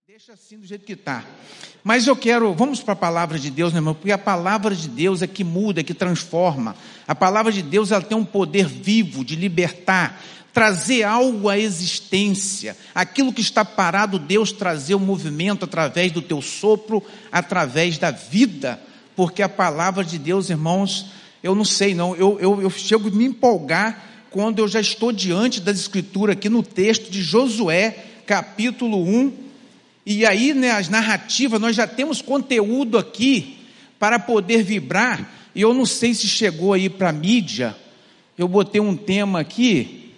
Deixa assim do jeito que está. Mas vamos para a palavra de Deus, meu irmão, porque a palavra de Deus é que muda, é que transforma. A palavra de Deus, ela tem um poder vivo de libertar, trazer algo à existência. Aquilo que está parado, Deus trazer o movimento através do teu sopro, através da vida. Porque a palavra de Deus, irmãos, eu não sei não, eu chego a me empolgar quando eu já estou diante das escrituras aqui no texto de Josué, capítulo 1. E aí, as narrativas, nós já temos conteúdo aqui para poder vibrar. E eu não sei se chegou aí para a mídia. Eu botei um tema aqui,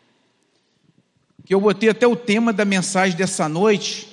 que eu botei até o tema da mensagem dessa noite: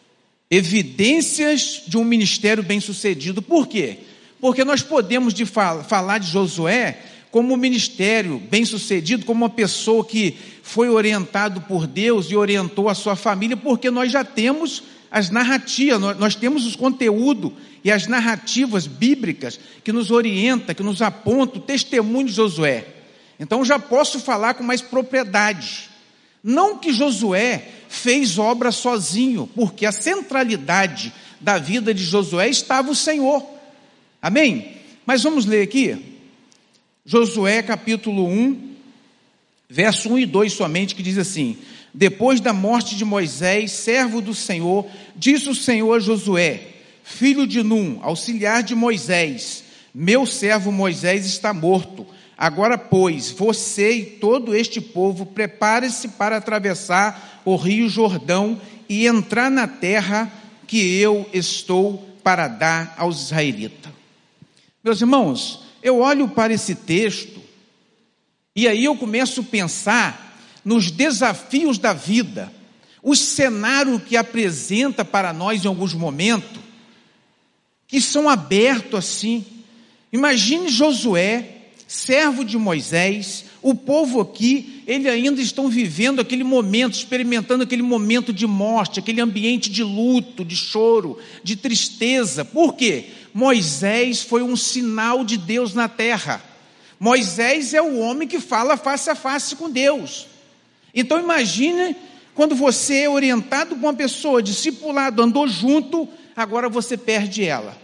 evidências de um ministério bem-sucedido. Por quê? Porque nós podemos falar de Josué como um ministério bem-sucedido, como uma pessoa que foi orientado por Deus e orientou a sua família, porque nós já temos as narrativas, nós temos os conteúdos e as narrativas bíblicas que nos orientam, que nos apontam o testemunho de Josué. Então já posso falar com mais propriedade. Não que Josué fez obra sozinho, porque a centralidade da vida de Josué estava o Senhor. Amém? Mas vamos ler aqui. Josué capítulo 1, verso 1 e 2 somente, que diz assim: depois da morte de Moisés, servo do Senhor, disse o Senhor a Josué, filho de Num, auxiliar de Moisés: meu servo Moisés está morto. Agora, pois, você e todo este povo, prepare-se para atravessar o rio Jordão e entrar na terra que eu estou para dar aos israelitas. Meus irmãos, eu olho para esse texto e aí eu começo a pensar nos desafios da vida, o cenário que apresenta para nós em alguns momentos, que são abertos assim. Imagine Josué, servo de Moisés, o povo aqui, eles ainda estão vivendo aquele momento, experimentando aquele momento de morte, aquele ambiente de luto, de choro, de tristeza. Por quê? Moisés foi um sinal de Deus na terra. Moisés é o homem que fala face a face com Deus. Então imagine quando você é orientado com uma pessoa, discipulado, andou junto, agora você perde ela.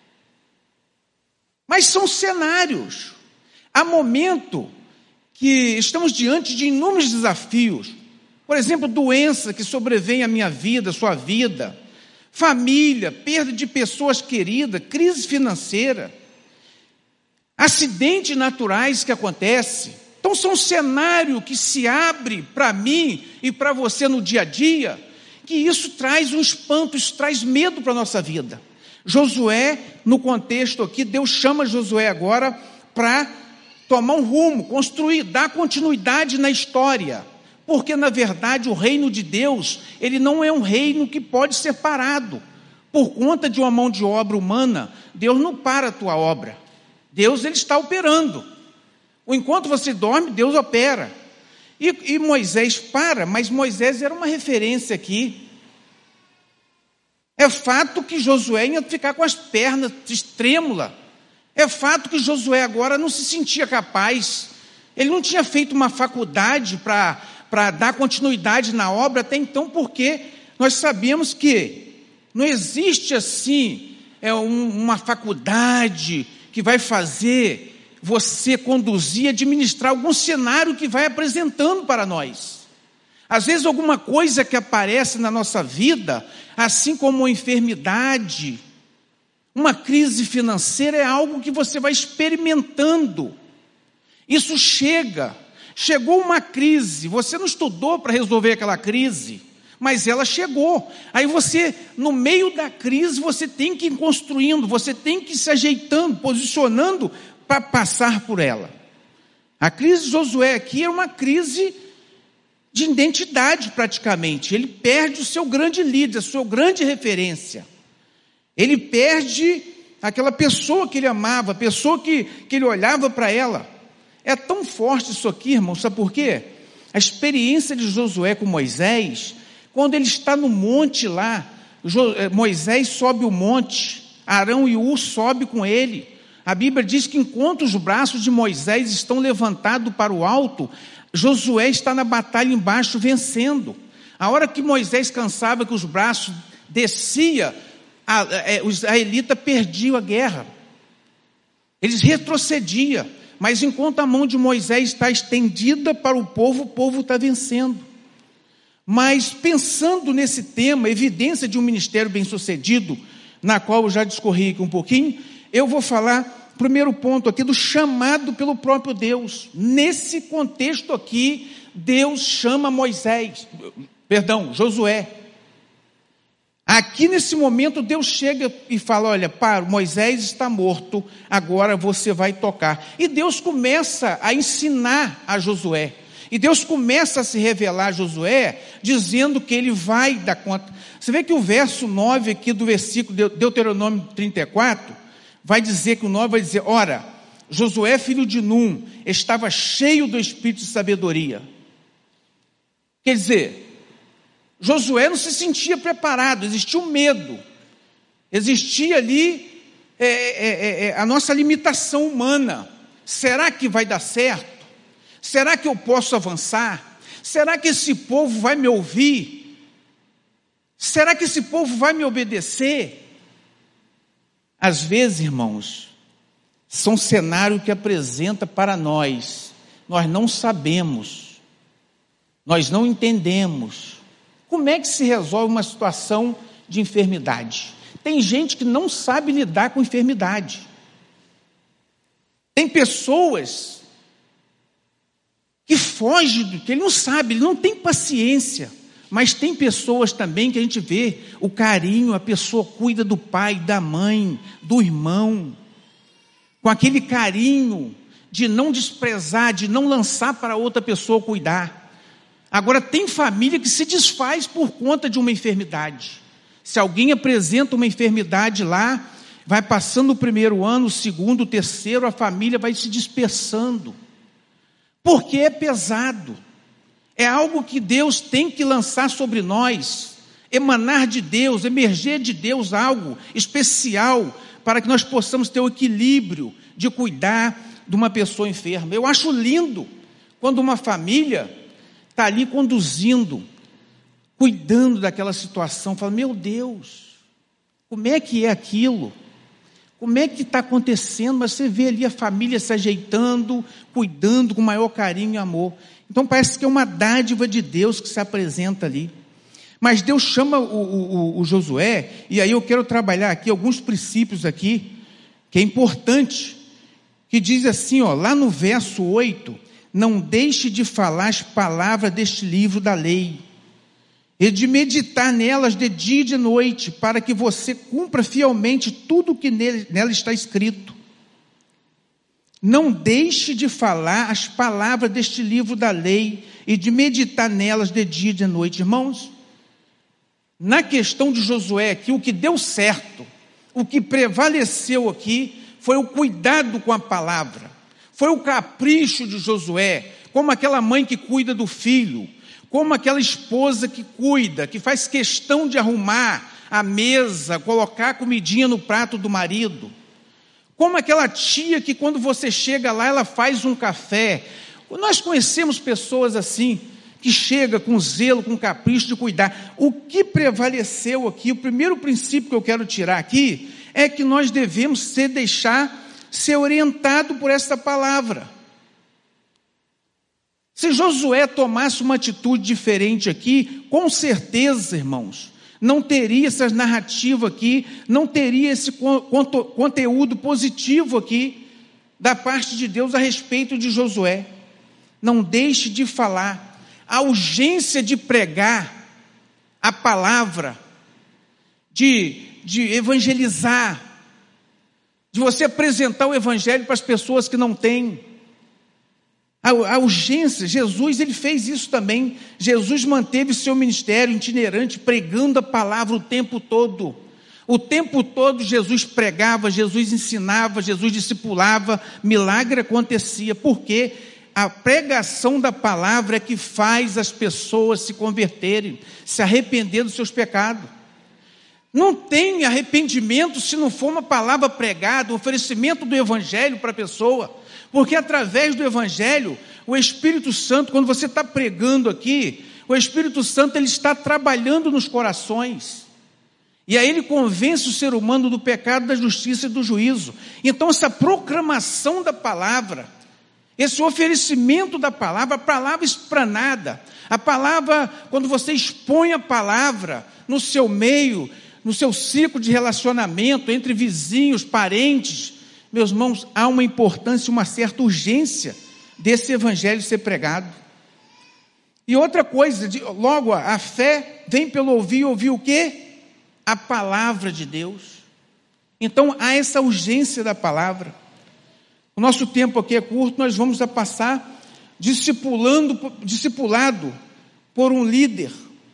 Mas são cenários. Há momento que estamos diante de inúmeros desafios. Por exemplo, doença que sobrevém à minha vida, à sua vida, família, perda de pessoas queridas, crise financeira, acidentes naturais que acontecem. Então são cenários que se abre para mim e para você no dia a dia, que isso traz um espanto, isso traz medo para a nossa vida. Josué, no contexto aqui, Deus chama Josué agora para tomar um rumo, construir, dar continuidade na história, porque na verdade o reino de Deus, ele não é um reino que pode ser parado, por conta de uma mão de obra humana. Deus não para a tua obra, Deus ele está operando, enquanto você dorme, Deus opera, e Moisés para, mas Moisés era uma referência aqui. É fato que Josué ia ficar com as pernas trêmulas. É fato que Josué agora não se sentia capaz. Ele não tinha feito uma faculdade para dar continuidade na obra até então, porque nós sabemos que não existe assim uma faculdade que vai fazer você conduzir, administrar algum cenário que vai apresentando para nós. Às vezes alguma coisa que aparece na nossa vida, assim como uma enfermidade, uma crise financeira, é algo que você vai experimentando. Isso chegou uma crise, você não estudou para resolver aquela crise, mas ela chegou. Aí você, no meio da crise, você tem que ir construindo, você tem que ir se ajeitando, posicionando para passar por ela. A crise de Josué aqui é uma crise de identidade praticamente. Ele perde o seu grande líder, a sua grande referência. Ele perde aquela pessoa que ele amava, a pessoa que ele olhava para ela. É tão forte isso aqui, irmão, sabe por quê? A experiência de Josué com Moisés, quando ele está no monte lá, Moisés sobe o monte, Arão e Hur sobe com ele. A Bíblia diz que enquanto os braços de Moisés estão levantados para o alto, Josué está na batalha embaixo vencendo. A hora que Moisés cansava, que os braços descia, os israelitas perdiam a guerra. Eles retrocediam, mas enquanto a mão de Moisés está estendida para o povo está vencendo. Mas pensando nesse tema, evidência de um ministério bem-sucedido, na qual eu já discorri aqui um pouquinho, eu vou falar, primeiro ponto aqui, do chamado pelo próprio Deus. Nesse contexto aqui, Deus chama Josué. Aqui nesse momento Deus chega e fala, olha, Moisés está morto, agora você vai tocar. E Deus começa a ensinar a Josué. E Deus começa a se revelar a Josué, dizendo que ele vai dar conta. Você vê que o verso 9 aqui do versículo de Deuteronômio 34, vai dizer que o 9 vai dizer, ora, Josué filho de Num estava cheio do espírito de sabedoria. Quer dizer, Josué não se sentia preparado, existia um medo, existia ali a nossa limitação humana. Será que vai dar certo? Será que eu posso avançar? Será que esse povo vai me ouvir? Será que esse povo vai me obedecer? Às vezes, irmãos, são cenários que apresenta para nós não sabemos, nós não entendemos. Como é que se resolve uma situação de enfermidade? Tem gente que não sabe lidar com enfermidade. Tem pessoas que fogem do que ele não sabe, ele não tem paciência. Mas tem pessoas também que a gente vê o carinho, a pessoa cuida do pai, da mãe, do irmão, com aquele carinho de não desprezar, de não lançar para outra pessoa cuidar. Agora, tem família que se desfaz por conta de uma enfermidade. Se alguém apresenta uma enfermidade lá, vai passando o primeiro ano, o segundo, o terceiro, a família vai se dispersando. Porque é pesado. É algo que Deus tem que lançar sobre nós, emanar de Deus, emerger de Deus algo especial, para que nós possamos ter o equilíbrio de cuidar de uma pessoa enferma. Eu acho lindo quando uma família está ali conduzindo, cuidando daquela situação, fala, meu Deus, como é que é aquilo? Como é que está acontecendo? Mas você vê ali a família se ajeitando, cuidando com maior carinho e amor. Então parece que é uma dádiva de Deus que se apresenta ali. Mas Deus chama o Josué, e aí eu quero trabalhar aqui alguns princípios aqui, que é importante, que diz assim, lá no verso 8, não deixe de falar as palavras deste livro da lei, e de meditar nelas de dia e de noite, para que você cumpra fielmente tudo o que nela está escrito. Não deixe de falar as palavras deste livro da lei, e de meditar nelas de dia e de noite. Irmãos, na questão de Josué aqui, o que deu certo, o que prevaleceu aqui, foi o cuidado com a palavra. Foi o capricho de Josué, como aquela mãe que cuida do filho, como aquela esposa que cuida, que faz questão de arrumar a mesa, colocar a comidinha no prato do marido, como aquela tia que quando você chega lá, ela faz um café. Nós conhecemos pessoas assim, que chega com zelo, com capricho de cuidar. O que prevaleceu aqui, o primeiro princípio que eu quero tirar aqui, é que nós devemos deixar ser orientado por essa palavra. Se Josué tomasse uma atitude diferente aqui, com certeza, irmãos, não teria essa narrativa aqui, não teria esse conteúdo positivo aqui, da parte de Deus a respeito de Josué. Não deixe de falar, a urgência de pregar a palavra, de evangelizar, de você apresentar o evangelho para as pessoas que não têm. A urgência, Jesus, ele fez isso também. Jesus manteve seu ministério itinerante, pregando a palavra o tempo todo. O tempo todo Jesus pregava, Jesus ensinava, Jesus discipulava, milagre acontecia. Porque a pregação da palavra é que faz as pessoas se converterem, se arrepender dos seus pecados. Não tem arrependimento se não for uma palavra pregada, o oferecimento do evangelho para a pessoa, porque através do evangelho, o Espírito Santo, quando você está pregando aqui, o Espírito Santo ele está trabalhando nos corações, E aí ele convence o ser humano do pecado, da justiça e do juízo. Então essa proclamação da palavra, esse oferecimento da palavra, a palavra esplanada, a palavra, quando você expõe a palavra no seu meio, no seu ciclo de relacionamento, entre vizinhos, parentes, meus irmãos, há uma importância, uma certa urgência desse evangelho ser pregado. E outra coisa, logo a fé vem pelo ouvir o quê? A palavra de Deus. Então há essa urgência da palavra. O nosso tempo aqui é curto, nós vamos passar discipulado por um líder.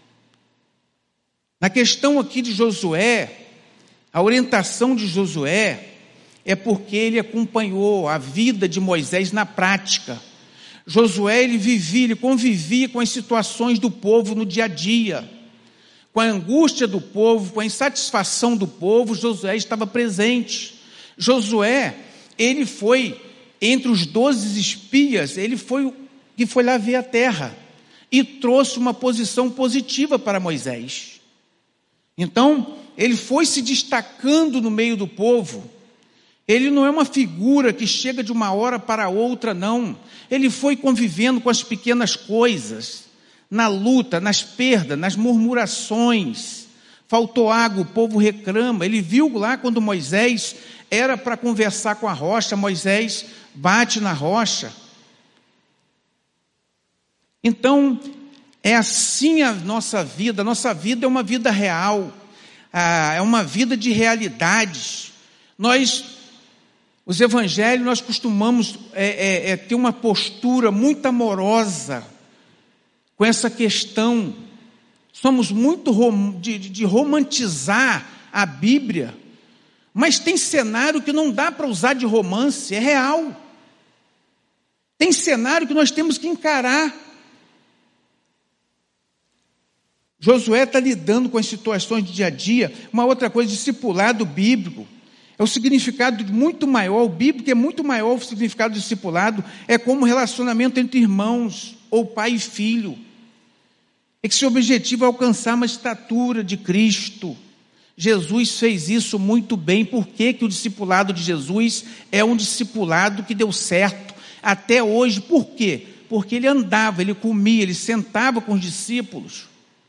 Na questão aqui de Josué, a orientação de Josué é porque ele acompanhou a vida de Moisés na prática. Josué, ele convivia com as situações do povo no dia a dia, com a angústia do povo, com a insatisfação do povo. Josué estava presente. Josué, ele foi, entre os 12 espias, ele foi que foi lá ver a terra e trouxe uma posição positiva para Moisés. Então, ele foi se destacando no meio do povo. Ele não é uma figura que chega de uma hora para outra, não. Ele foi convivendo com as pequenas coisas, na luta, nas perdas, nas murmurações. Faltou água, o povo reclama. Ele viu lá quando Moisés era para conversar com a rocha, Moisés bate na rocha. Então, é assim a nossa vida é uma vida real, é uma vida de realidades. Os evangelhos, nós costumamos ter uma postura muito amorosa com essa questão. Somos muito de romantizar a Bíblia, mas tem cenário que não dá para usar de romance, é real. Tem cenário que nós temos que encarar. Josué está lidando com as situações do dia a dia. Uma outra coisa, discipulado bíblico. É o significado muito maior, o bíblico é muito maior, o significado do discipulado é como relacionamento entre irmãos, ou pai e filho. É que seu objetivo é alcançar uma estatura de Cristo. Jesus fez isso muito bem. Por que que o discipulado de Jesus é um discipulado que deu certo até hoje? Por quê? Porque ele andava, ele comia, ele sentava com os discípulos.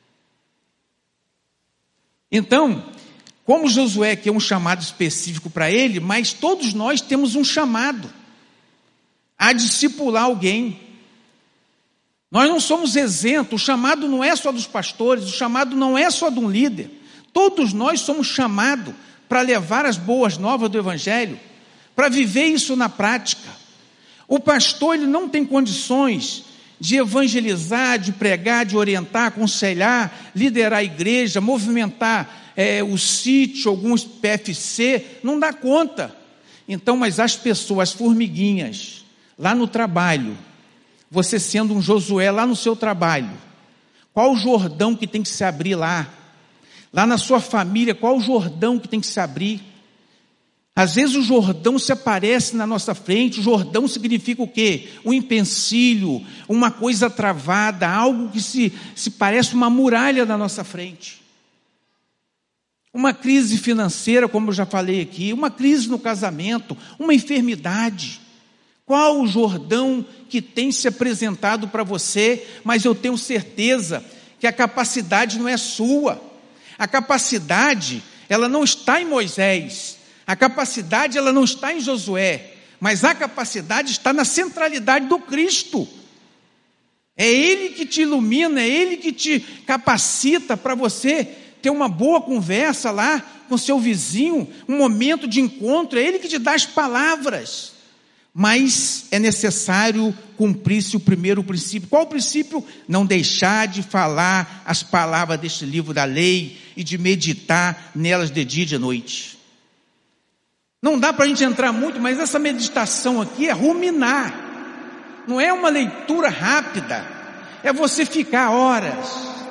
Então, como Josué que é um chamado específico para ele, mas todos nós temos um chamado a discipular alguém. Nós não somos isentos, o chamado não é só dos pastores, o chamado não é só de um líder. Todos nós somos chamados para levar as boas novas do Evangelho, para viver isso na prática. O pastor, ele não tem condições de evangelizar, de pregar, de orientar, aconselhar, liderar a igreja, movimentar o sítio, alguns PFC, não dá conta. Então, mas as pessoas, as formiguinhas, lá no trabalho, você sendo um Josué lá no seu trabalho, qual o Jordão que tem que se abrir lá? Lá na sua família, qual o Jordão que tem que se abrir? Às vezes o Jordão se aparece na nossa frente. O Jordão significa o quê? Um empecilho, uma coisa travada, algo que se parece uma muralha na nossa frente. Uma crise financeira, como eu já falei aqui, uma crise no casamento, uma enfermidade. Qual o Jordão que tem se apresentado para você? Mas eu tenho certeza que a capacidade não é sua. A capacidade, ela não está em Moisés. A capacidade, ela não está em Josué, mas a capacidade está na centralidade do Cristo. É Ele que te ilumina, é Ele que te capacita para você ter uma boa conversa lá com seu vizinho, um momento de encontro, é Ele que te dá as palavras. Mas é necessário cumprir-se o primeiro princípio. Qual o princípio? Não deixar de falar as palavras deste livro da lei e de meditar nelas de dia e de noite. Não dá para a gente entrar muito, mas essa meditação aqui é ruminar. Não é uma leitura rápida. É você ficar horas,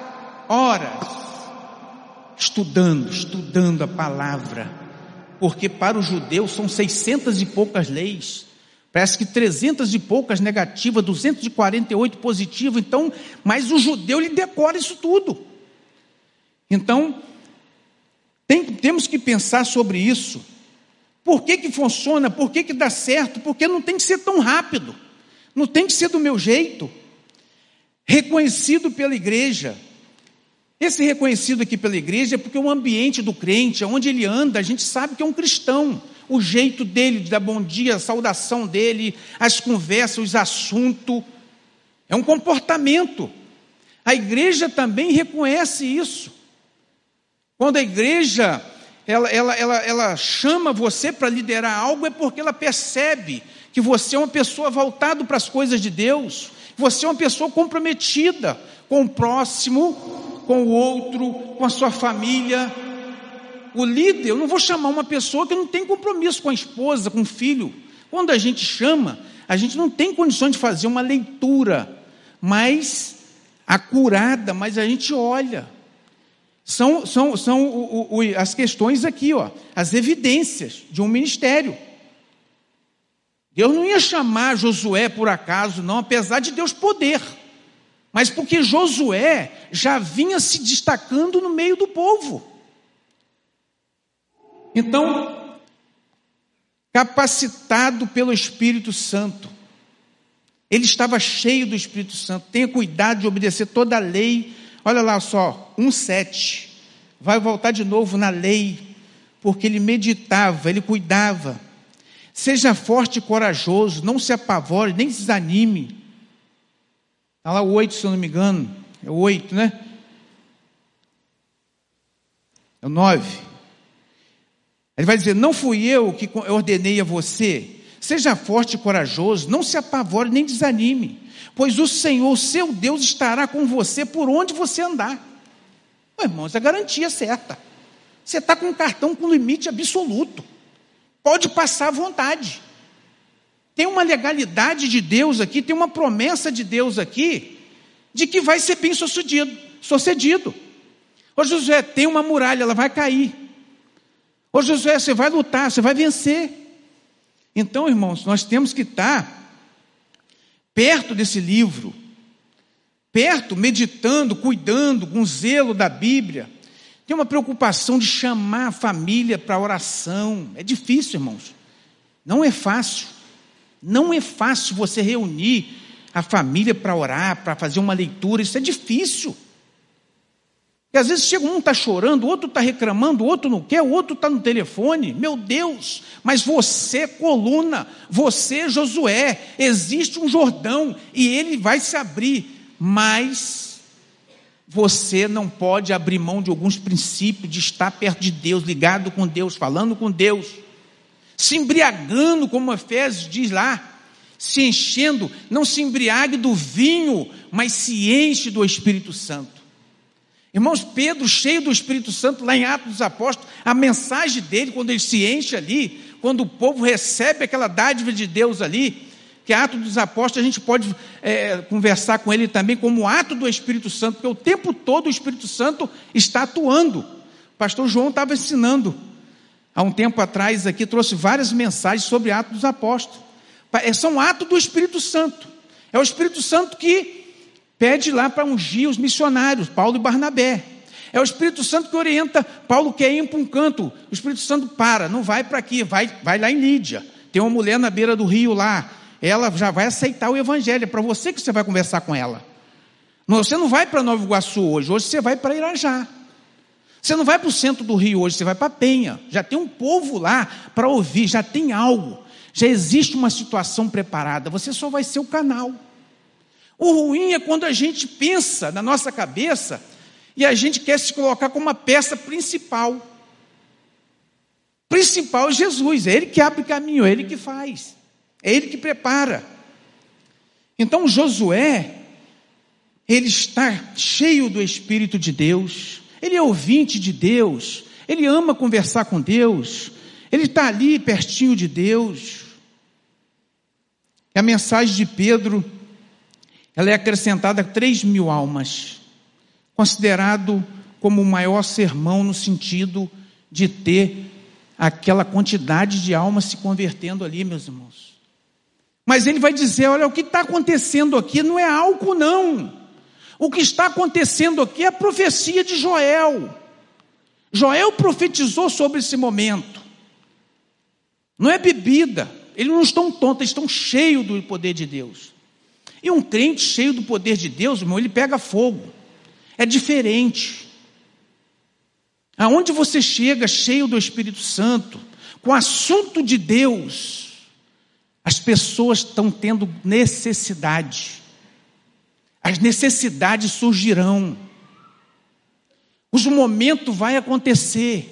estudando a palavra. Porque para o judeu são 600 e poucas leis. Parece que 300 e poucas negativas, 248 positivas. Então, mas o judeu, ele decora isso tudo. Então, Temos que pensar sobre isso. Por que funciona? Por que dá certo? Porque não tem que ser tão rápido. Não tem que ser do meu jeito. Reconhecido pela igreja. Esse reconhecido aqui pela igreja é porque o ambiente do crente, onde ele anda, a gente sabe que é um cristão. O jeito dele de dar bom dia, a saudação dele, as conversas, os assuntos. É um comportamento. A igreja também reconhece isso. Quando a igreja ela chama você para liderar algo, é porque ela percebe que você é uma pessoa voltada para as coisas de Deus. Você é uma pessoa comprometida com o próximo, com o outro, com a sua família. O líder, eu não vou chamar uma pessoa que não tem compromisso com a esposa, com o filho. Quando a gente chama, a gente não tem condições de fazer uma leitura mais acurada, mas a gente olha. São as questões aqui, as evidências de um ministério. Deus não ia chamar Josué por acaso, não, apesar de Deus poder. Mas porque Josué já vinha se destacando no meio do povo. Então, capacitado pelo Espírito Santo, ele estava cheio do Espírito Santo. Tenha cuidado de obedecer toda a lei. Olha lá só, 1:7. Vai voltar de novo na lei, porque ele meditava, ele cuidava. Seja forte e corajoso, não se apavore, nem se desanime. Está lá o 8, se eu não me engano. É o 8, né? É o 9. Ele vai dizer, não fui eu que ordenei a você. Seja forte e corajoso, não se apavore nem desanime, pois o Senhor, seu Deus, estará com você por onde você andar. Irmãos, é a garantia certa. Você está com um cartão com limite absoluto. Pode passar à vontade. Tem uma legalidade de Deus aqui, tem uma promessa de Deus aqui, de que vai ser bem sucedido. Ô Josué, tem uma muralha, ela vai cair. Ô Josué, você vai lutar, você vai vencer. Então, irmãos, nós temos que estar perto desse livro, perto, meditando, cuidando, com zelo da Bíblia. Tem uma preocupação de chamar a família para a oração. É difícil, irmãos. Não é fácil. Não é fácil você reunir a família para orar, para fazer uma leitura. Isso é difícil. E às vezes chega um está chorando, o outro está reclamando, o outro não quer, o outro está no telefone. Meu Deus, mas você, coluna, você, Josué, existe um Jordão e ele vai se abrir, mas você não pode abrir mão de alguns princípios, de estar perto de Deus, ligado com Deus, falando com Deus, se embriagando, como Efésios diz lá, se enchendo, não se embriague do vinho, mas se enche do Espírito Santo. Irmãos, Pedro, cheio do Espírito Santo, lá em Atos dos Apóstolos, a mensagem dele, quando ele se enche ali, quando o povo recebe aquela dádiva de Deus ali, que é Atos dos Apóstolos, a gente pode conversar com ele também como ato do Espírito Santo, porque o tempo todo o Espírito Santo está atuando. O pastor João estava ensinando, há um tempo atrás aqui, trouxe várias mensagens sobre Atos dos Apóstolos. São atos do Espírito Santo. É o Espírito Santo que pede lá para ungir os missionários, Paulo e Barnabé. É o Espírito Santo que orienta, Paulo quer ir para um canto, o Espírito Santo não vai para aqui, vai lá em Lídia. Tem uma mulher na beira do rio lá, ela já vai aceitar o evangelho, é para você que você vai conversar com ela. Você não vai para Nova Iguaçu hoje você vai para Irajá. Você não vai para o centro do Rio hoje, você vai para Penha. Já tem um povo lá para ouvir, já tem algo, já existe uma situação preparada, você só vai ser o canal. O ruim é quando a gente pensa na nossa cabeça e a gente quer se colocar como uma peça principal. Principal é Jesus, é Ele que abre caminho, é Ele que faz, é Ele que prepara. Então Josué, ele está cheio do Espírito de Deus, ele é ouvinte de Deus, ele ama conversar com Deus, ele está ali pertinho de Deus. E a mensagem de Pedro, ela é acrescentada a 3.000 almas, considerado como o maior sermão no sentido de ter aquela quantidade de almas se convertendo ali, meus irmãos. Mas ele vai dizer, olha, o que está acontecendo aqui não é álcool não, o que está acontecendo aqui é a profecia de Joel. Joel profetizou sobre esse momento. Não é bebida, eles não estão tontos, eles estão cheios do poder de Deus. E um crente cheio do poder de Deus, irmão, ele pega fogo. É diferente. Aonde você chega cheio do Espírito Santo, com o assunto de Deus, as pessoas estão tendo necessidade. As necessidades surgirão. Os momentos vai acontecer.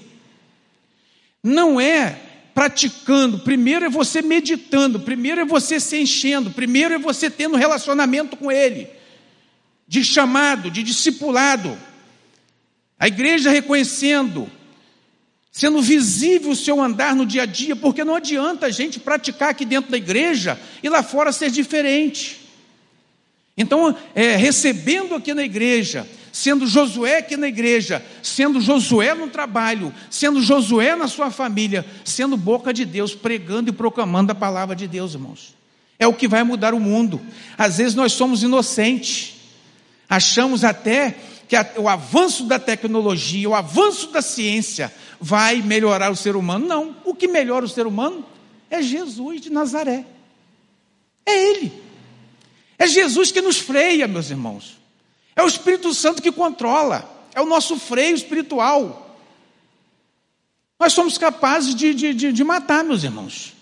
Não é praticando, primeiro é você meditando, primeiro é você se enchendo, primeiro é você tendo relacionamento com Ele, de chamado, de discipulado. A igreja reconhecendo, sendo visível o seu andar no dia a dia, porque não adianta a gente praticar aqui dentro da igreja e lá fora ser diferente. Então, recebendo aqui na igreja, sendo Josué aqui na igreja, sendo Josué no trabalho, sendo Josué na sua família, sendo boca de Deus, pregando e proclamando a palavra de Deus, irmãos. É o que vai mudar o mundo. Às vezes nós somos inocentes, achamos até que o avanço da tecnologia, o avanço da ciência vai melhorar o ser humano. Não, o que melhora o ser humano é Jesus de Nazaré. É Ele. É Jesus que nos freia, meus irmãos. É o Espírito Santo que controla. É o nosso freio espiritual. Nós somos capazes de matar, meus irmãos.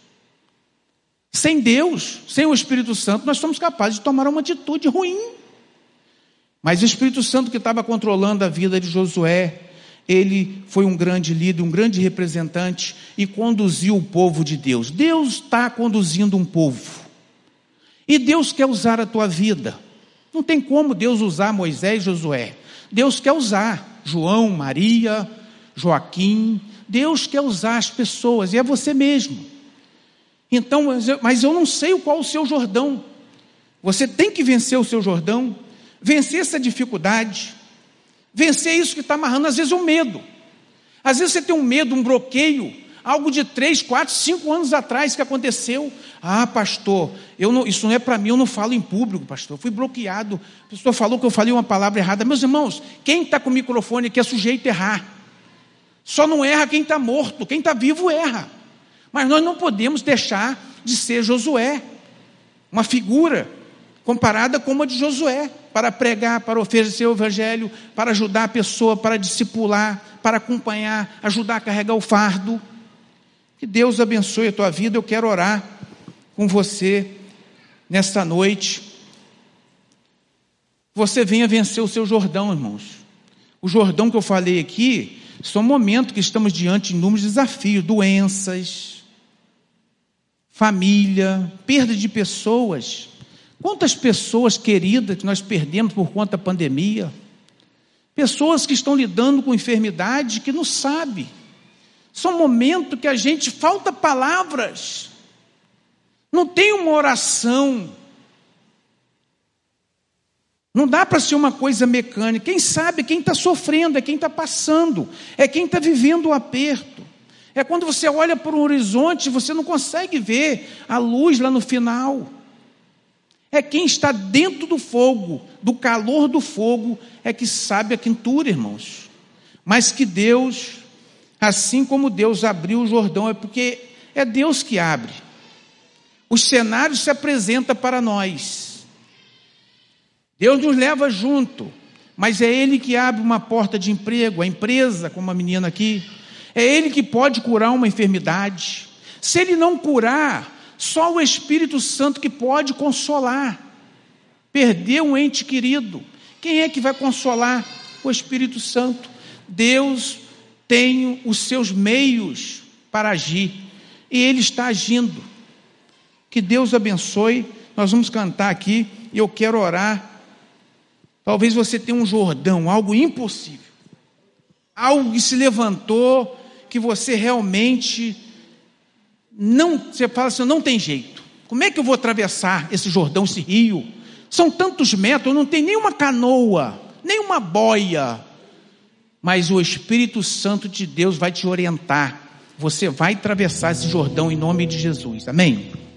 Sem Deus, sem o Espírito Santo, nós somos capazes de tomar uma atitude ruim. Mas o Espírito Santo que estava controlando a vida de Josué, ele foi um grande líder, um grande representante e conduziu o povo de Deus. Deus está conduzindo um povo. E Deus quer usar a tua vida. Não tem como Deus usar Moisés e Josué. Deus quer usar João, Maria, Joaquim. Deus quer usar as pessoas, e é você mesmo. Então, mas eu não sei qual o seu Jordão. Você tem que vencer o seu Jordão, vencer essa dificuldade, vencer isso que está amarrando, às vezes o medo. Às vezes você tem um medo, um bloqueio, algo de 3, 4, 5 anos atrás que aconteceu. Ah, pastor, isso não é para mim, eu não falo em público, pastor. Eu fui bloqueado, a pessoa falou que eu falei uma palavra errada. Meus irmãos, quem está com o microfone aqui é sujeito a errar. Só não erra quem está morto, quem está vivo erra. Mas nós não podemos deixar de ser Josué, uma figura comparada com uma de Josué, para pregar, para oferecer o evangelho, para ajudar a pessoa, para discipular, para acompanhar, ajudar a carregar o fardo. Que Deus abençoe a tua vida. Eu quero orar com você nesta noite. Você venha vencer o seu Jordão, irmãos. O Jordão que eu falei aqui, são momentos que estamos diante de inúmeros desafios, doenças, família, perda de pessoas. Quantas pessoas queridas que nós perdemos por conta da pandemia? Pessoas que estão lidando com enfermidade que não sabem. São momentos que a gente falta palavras, não tem uma oração, não dá para ser uma coisa mecânica. Quem sabe, quem está sofrendo, é quem está passando, é quem está vivendo o aperto. É quando você olha para o horizonte, você não consegue ver a luz lá no final. É quem está dentro do fogo, do calor do fogo, é que sabe a quentura, irmãos. Mas que Deus, assim como Deus abriu o Jordão, é porque é Deus que abre. Os cenários se apresentam para nós. Deus nos leva junto, mas é Ele que abre uma porta de emprego, a empresa, como a menina aqui. É Ele que pode curar uma enfermidade. Se Ele não curar, só o Espírito Santo que pode consolar. Perder um ente querido, quem é que vai consolar? O Espírito Santo. Deus tem os seus meios para agir, e Ele está agindo. Que Deus abençoe. Nós vamos cantar aqui, e eu quero orar. Talvez você tenha um Jordão, algo impossível, algo que se levantou, que você realmente não, você fala assim, não tem jeito. Como é que eu vou atravessar esse Jordão, esse rio? São tantos metros, não tem nenhuma canoa, nenhuma boia. Mas o Espírito Santo de Deus vai te orientar. Você vai atravessar esse Jordão em nome de Jesus. Amém?